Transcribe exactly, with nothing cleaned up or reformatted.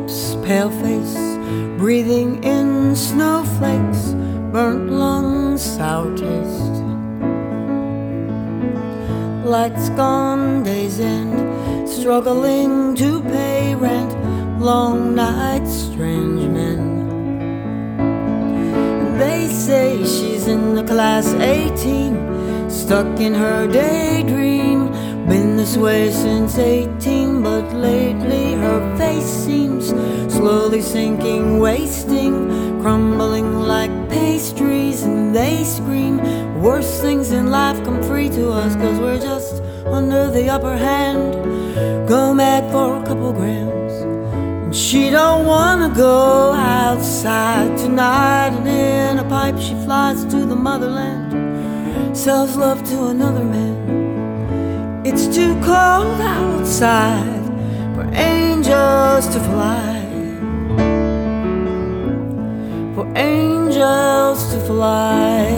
lips, pale face, breathing in snowflakes, burnt lungs, sour taste. Lights gone, days end, struggling to pay rent, long nights, strange men. They say she's in the class eighteen, stuck in her daydream. Been this way since eighteen, but lately her face seems slowly sinking, wasting, crumbling like pastries. And they scream, worst things in life come free to us, 'cause we're just under the upper hand. Go mad for a couple grams, and she don't wanna go outside tonight. And in a pipe she flies to the motherland, sells love to another man. It's too cold outside for angels to fly, for angels to fly.